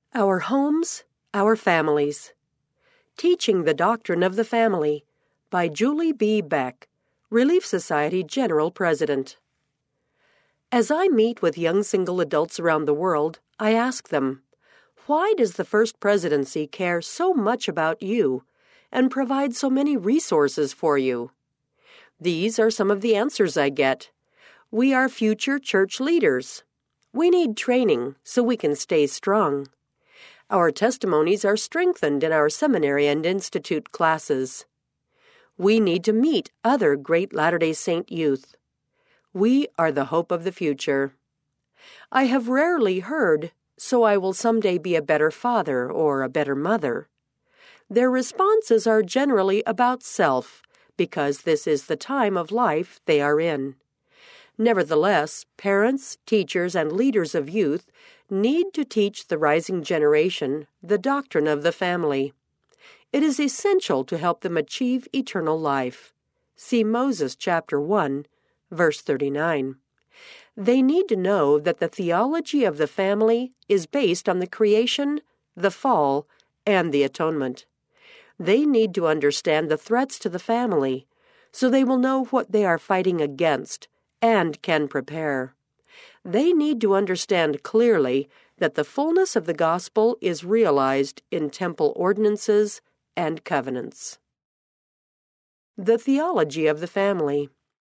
Our Homes, Our Families. Teaching the Doctrine of the Family by Julie B. Beck, Relief Society General President. As I meet with young single adults around the world, I ask them, why does the First Presidency care so much about you and provide so many resources for you? These are some of the answers I get. We are future church leaders. We need training so we can stay strong. Our testimonies are strengthened in our seminary and institute classes. We need to meet other great Latter-day Saint youth. We are the hope of the future. I have rarely heard, so I will someday be a better father or a better mother. Their responses are generally about self, because this is the time of life they are in. Nevertheless, parents, teachers, and leaders of youth need to teach the rising generation the doctrine of the family. It is essential to help them achieve eternal life. See Moses chapter 1, verse 39. They need to know that the theology of the family is based on the creation, the fall, and the atonement. They need to understand the threats to the family, so they will know what they are fighting against and can prepare. They need to understand clearly that the fullness of the gospel is realized in temple ordinances and covenants. The theology of the family.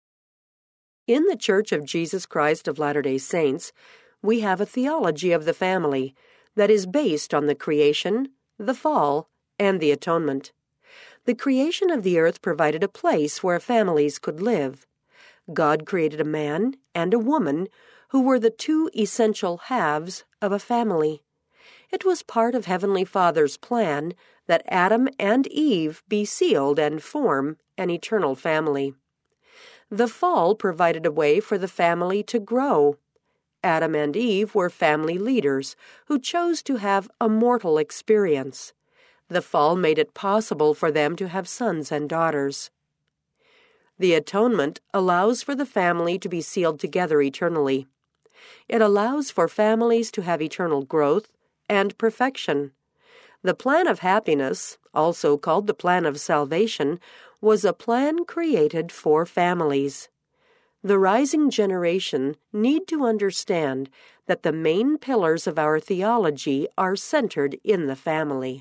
In the Church of Jesus Christ of Latter-day Saints, we have a theology of the family that is based on the creation, the fall, and the atonement. The creation of the earth provided a place where families could live. God created a man and a woman who were the two essential halves of a family. It was part of Heavenly Father's plan that Adam and Eve be sealed and form an eternal family. The fall provided a way for the family to grow. Adam and Eve were family leaders who chose to have a mortal experience. The fall made it possible for them to have sons and daughters. The atonement allows for the family to be sealed together eternally. It allows for families to have eternal growth and perfection. The plan of happiness, also called the plan of salvation, was a plan created for families. The rising generation need to understand that the main pillars of our theology are centered in the family.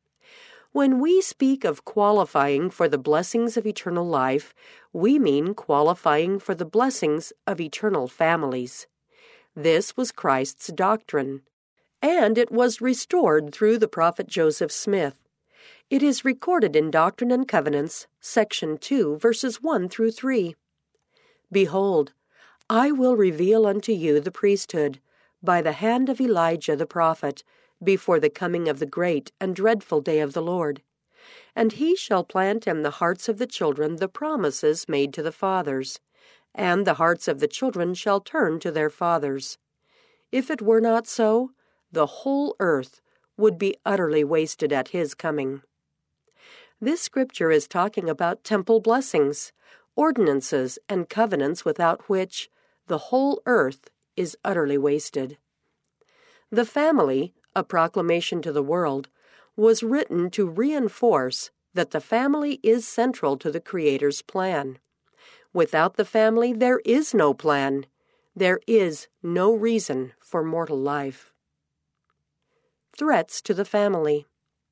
When we speak of qualifying for the blessings of eternal life, we mean qualifying for the blessings of eternal families. This was Christ's doctrine, and it was restored through the prophet Joseph Smith. It is recorded in Doctrine and Covenants, section 2, verses 1 through 3. Behold, I will reveal unto you the priesthood by the hand of Elijah the prophet, before the coming of the great and dreadful day of the Lord. And he shall plant in the hearts of the children the promises made to the fathers, and the hearts of the children shall turn to their fathers. If it were not so, the whole earth would be utterly wasted at his coming. This scripture is talking about temple blessings, ordinances, and covenants without which the whole earth is utterly wasted. The family, a proclamation to the world, was written to reinforce that the family is central to the Creator's plan. Without the family, there is no plan. There is no reason for mortal life. Threats to the family.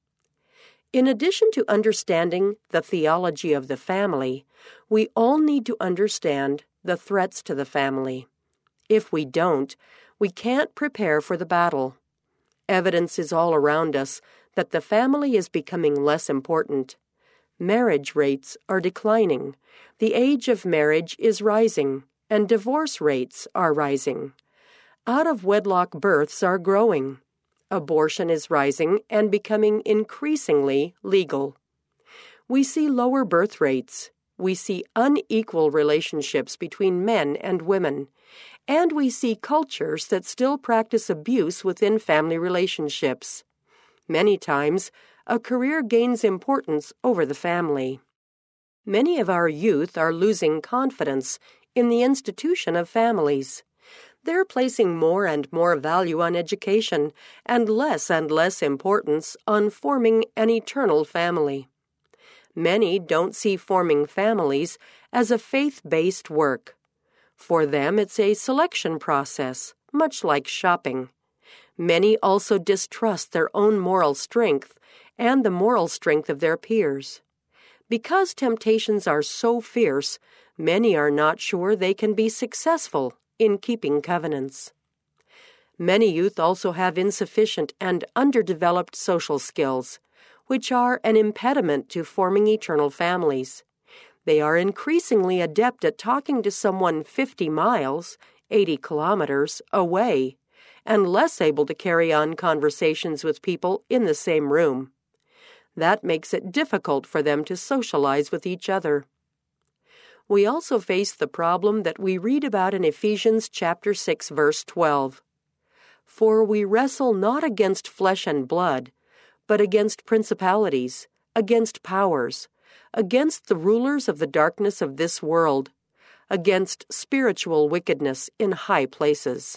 In addition to understanding the theology of the family, we all need to understand the threats to the family. If we don't, we can't prepare for the battle. Evidence is all around us that the family is becoming less important. Marriage rates are declining. The age of marriage is rising, and divorce rates are rising. Out-of-wedlock births are growing. Abortion is rising and becoming increasingly legal. We see lower birth rates. We see unequal relationships between men and women. And we see cultures that still practice abuse within family relationships. Many times, a career gains importance over the family. Many of our youth are losing confidence in the institution of families. They're placing more and more value on education and less importance on forming an eternal family. Many don't see forming families as a faith-based work. For them, it's a selection process, much like shopping. Many also distrust their own moral strength and the moral strength of their peers. Because temptations are so fierce, many are not sure they can be successful in keeping covenants. Many youth also have insufficient and underdeveloped social skills, which are an impediment to forming eternal families. They are increasingly adept at talking to someone 50 miles, 80 kilometers, away, and less able to carry on conversations with people in the same room. That makes it difficult for them to socialize with each other. We also face the problem that we read about in Ephesians chapter 6, verse 12. For we wrestle not against flesh and blood, but against principalities, against powers, against the rulers of the darkness of this world, against spiritual wickedness in high places.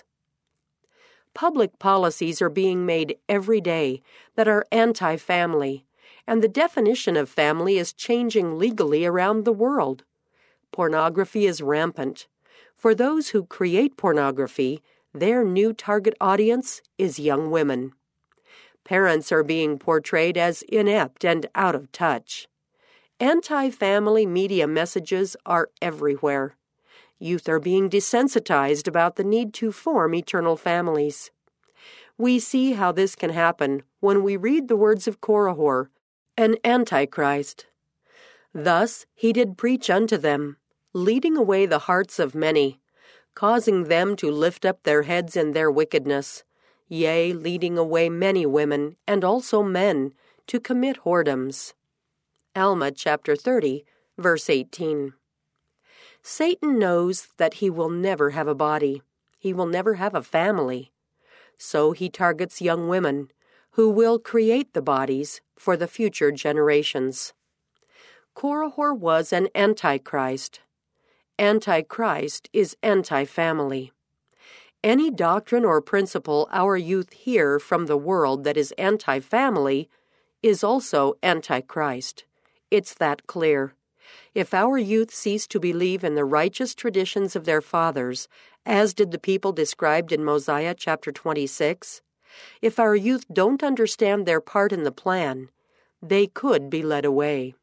Public policies are being made every day that are anti-family, and the definition of family is changing legally around the world. Pornography is rampant. For those who create pornography, their new target audience is young women. Parents are being portrayed as inept and out of touch. Anti-family media messages are everywhere. Youth are being desensitized about the need to form eternal families. We see how this can happen when we read the words of Korihor, an antichrist. Thus he did preach unto them, leading away the hearts of many, causing them to lift up their heads in their wickedness, yea, leading away many women and also men to commit whoredoms. Alma chapter 30, verse 18. Satan knows that he will never have a body. He will never have a family. So he targets young women, who will create the bodies for the future generations. Korihor was an antichrist. Antichrist is anti-family. Any doctrine or principle our youth hear from the world that is anti-family is also antichrist. It's that clear. If our youth cease to believe in the righteous traditions of their fathers, as did the people described in Mosiah chapter 26, if our youth don't understand their part in the plan, they could be led away.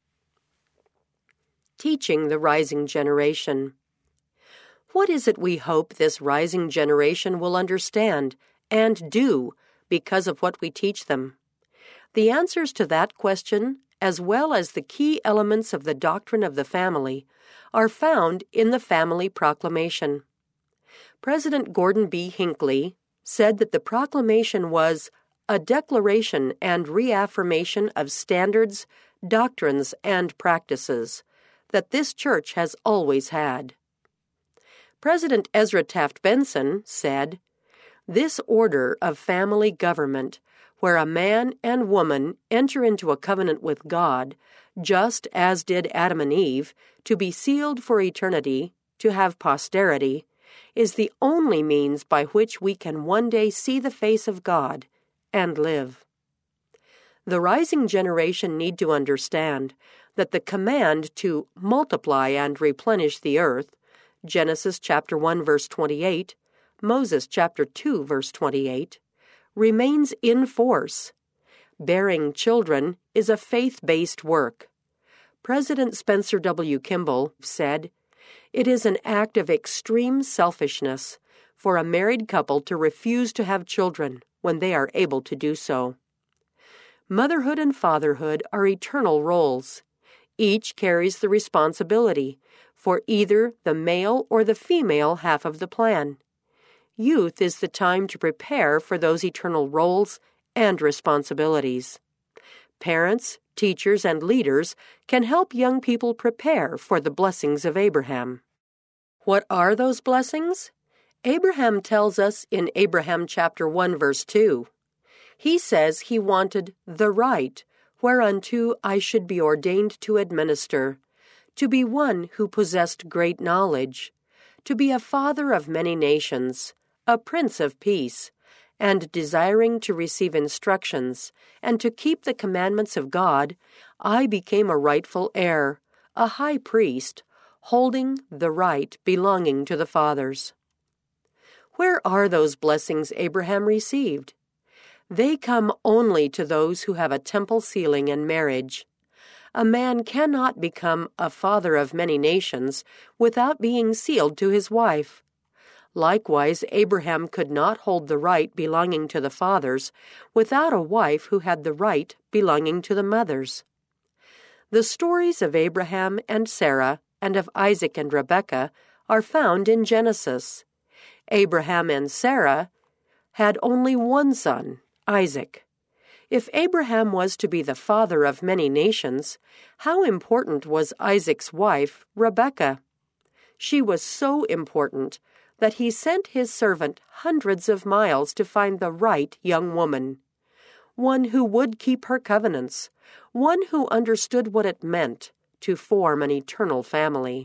Teaching the rising generation. What is it we hope this rising generation will understand and do because of what we teach them? The answers to that question, as well as the key elements of the doctrine of the family, are found in the Family Proclamation. President Gordon B. Hinckley said that the proclamation was a declaration and reaffirmation of standards, doctrines, and practices that this church has always had. President Ezra Taft Benson said, "This order of family government, where a man and woman enter into a covenant with God, just as did Adam and Eve, to be sealed for eternity, to have posterity, is the only means by which we can one day see the face of God and live." The rising generation need to understand that the command to multiply and replenish the earth, Genesis chapter 1 verse 28, Moses chapter 2 verse 28, remains in force. Bearing children is a faith-based work. President Spencer W. Kimball said, "It is an act of extreme selfishness for a married couple to refuse to have children when they are able to do so." Motherhood and fatherhood are eternal roles. Each carries the responsibility for either the male or the female half of the plan. Youth is the time to prepare for those eternal roles and responsibilities. Parents, teachers, and leaders can help young people prepare for the blessings of Abraham. What are those blessings? Abraham tells us in Abraham chapter 1 verse 2. He says he wanted the right whereunto I should be ordained to administer, to be one who possessed great knowledge, to be a father of many nations, a prince of peace, and desiring to receive instructions and to keep the commandments of God, I became a rightful heir, a high priest, holding the right belonging to the fathers. Where are those blessings Abraham received? They come only to those who have a temple sealing in marriage. A man cannot become a father of many nations without being sealed to his wife. Likewise, Abraham could not hold the right belonging to the fathers without a wife who had the right belonging to the mothers. The stories of Abraham and Sarah and of Isaac and Rebekah are found in Genesis. Abraham and Sarah had only one son, Isaac. If Abraham was to be the father of many nations, how important was Isaac's wife, Rebekah? She was so important that he sent his servant hundreds of miles to find the right young woman, one who would keep her covenants, one who understood what it meant to form an eternal family.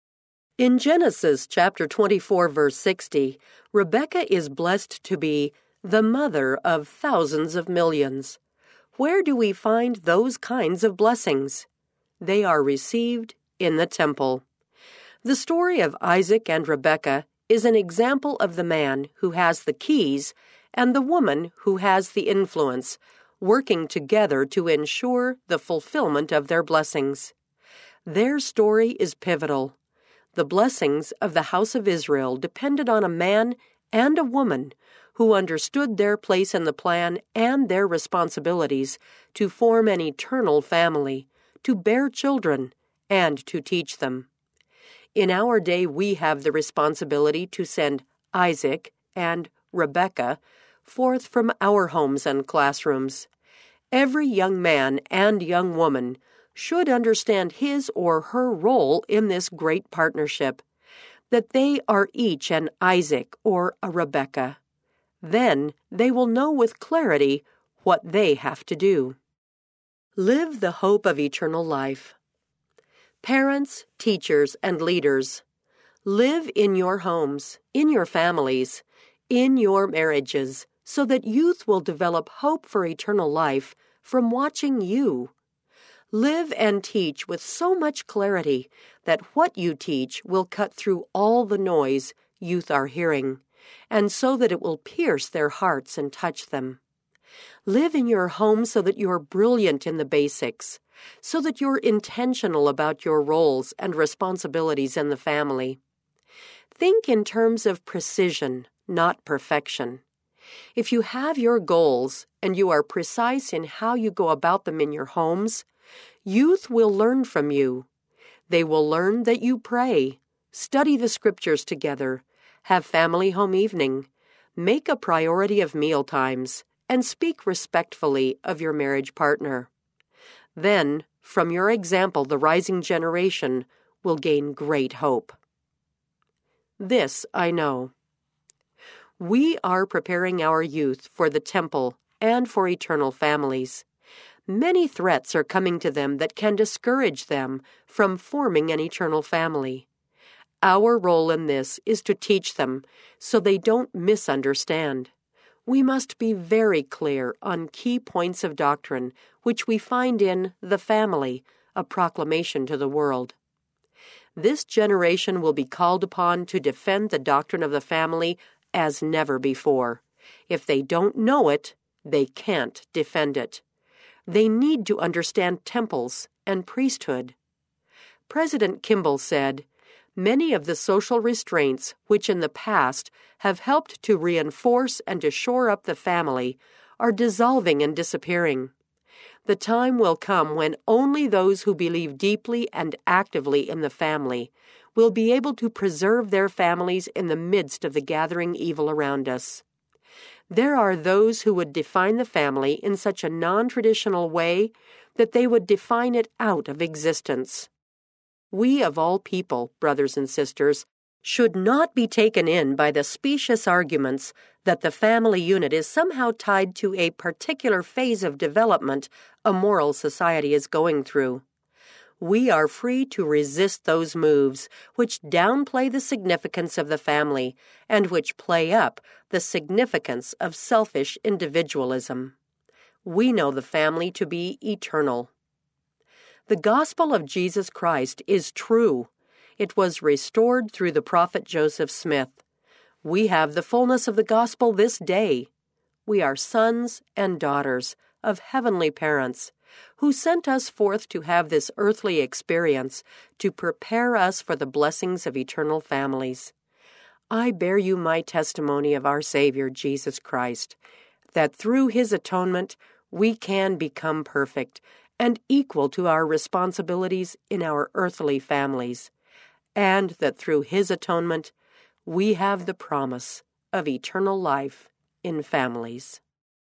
In Genesis chapter 24, verse 60, Rebekah is blessed to be the mother of thousands of millions. Where do we find those kinds of blessings? They are received in the temple. The story of Isaac and Rebekah is an example of the man who has the keys and the woman who has the influence, working together to ensure the fulfillment of their blessings. Their story is pivotal. The blessings of the house of Israel depended on a man and a woman who understood their place in the plan and their responsibilities to form an eternal family, to bear children, and to teach them. In our day, we have the responsibility to send Isaac and Rebekah forth from our homes and classrooms. Every young man and young woman should understand his or her role in this great partnership, that they are each an Isaac or a Rebekah. Then they will know with clarity what they have to do. Live the hope of eternal life. Parents, teachers, and leaders, live in your homes, in your families, in your marriages, so that youth will develop hope for eternal life from watching you. Live and teach with so much clarity that what you teach will cut through all the noise youth are hearing, and so that it will pierce their hearts and touch them. Live in your home so that you're brilliant in the basics, so that you're intentional about your roles and responsibilities in the family. Think in terms of precision, not perfection. If you have your goals and you are precise in how you go about them in your homes, youth will learn from you. They will learn that you pray, study the scriptures together, have family home evening, make a priority of meal times, and speak respectfully of your marriage partner. Then, from your example, the rising generation will gain great hope. This I know. We are preparing our youth for the temple and for eternal families. Many threats are coming to them that can discourage them from forming an eternal family. Our role in this is to teach them so they don't misunderstand. We must be very clear on key points of doctrine which we find in The Family, a Proclamation to the World. This generation will be called upon to defend the doctrine of the family as never before. If they don't know it, they can't defend it. They need to understand temples and priesthood. President Kimball said, "Many of the social restraints which in the past have helped to reinforce and to shore up the family are dissolving and disappearing. The time will come when only those who believe deeply and actively in the family will be able to preserve their families in the midst of the gathering evil around us. There are those who would define the family in such a non-traditional way that they would define it out of existence. We of all people, brothers and sisters, should not be taken in by the specious arguments that the family unit is somehow tied to a particular phase of development a moral society is going through. We are free to resist those moves which downplay the significance of the family and which play up the significance of selfish individualism. We know the family to be eternal. The gospel of Jesus Christ is true. It was restored through the prophet Joseph Smith. We have the fullness of the gospel this day. We are sons and daughters of heavenly parents who sent us forth to have this earthly experience to prepare us for the blessings of eternal families. I bear you my testimony of our Savior, Jesus Christ, that through His atonement we can become perfect and equal to our responsibilities in our earthly families, and that through His atonement we have the promise of eternal life in families.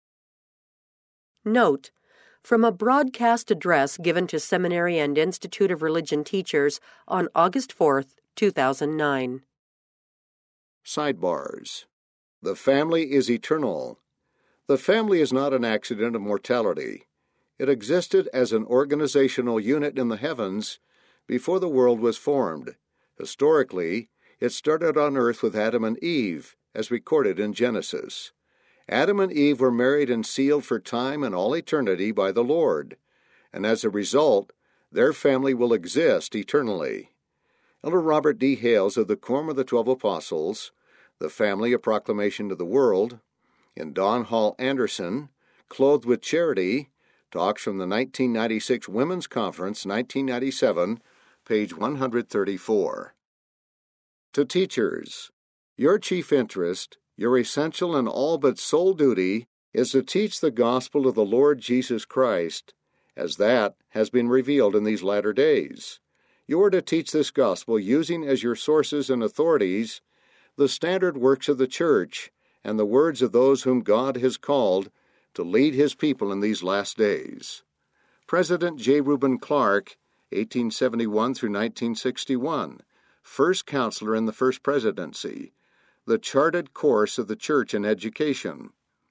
Note: from a broadcast address given to Seminary and Institute of Religion teachers on August 4th, 2009. Sidebars. The family is eternal. The family is not an accident of mortality. It existed as an organizational unit in the heavens before the world was formed. Historically, it started on earth with Adam and Eve, as recorded in Genesis. Adam and Eve were married and sealed for time and all eternity by the Lord, and as a result, their family will exist eternally. Elder Robert D. Hales of the Quorum of the 12 Apostles, The Family, A Proclamation to the World, and Don Hall Anderson, Clothed with Charity, talks from the 1996 Women's Conference, 1997, page 134. To teachers, your chief interest, your essential and all but sole duty, is to teach the gospel of the Lord Jesus Christ, as that has been revealed in these latter days. You are to teach this gospel using as your sources and authorities the standard works of the church and the words of those whom God has called to lead His people in these last days. President J. Reuben Clark, 1871 through 1961, first counselor in the First Presidency, The Charted Course of the Church in Education.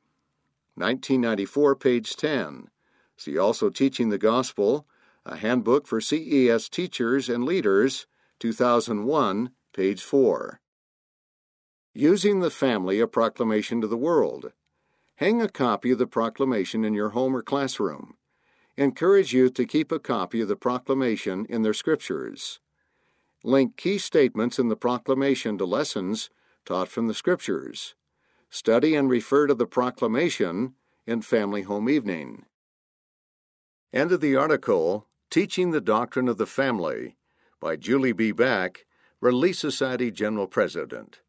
1994, page 10. See also Teaching the Gospel, a handbook for CES teachers and leaders, 2001, page 4. Using the Family, A Proclamation to the World. Hang a copy of the proclamation in your home or classroom. Encourage youth to keep a copy of the proclamation in their scriptures. Link key statements in the proclamation to lessons taught from the scriptures. Study and refer to the proclamation in Family Home Evening. End of the article, Teaching the Doctrine of the Family, by Julie B. Beck, Relief Society General President.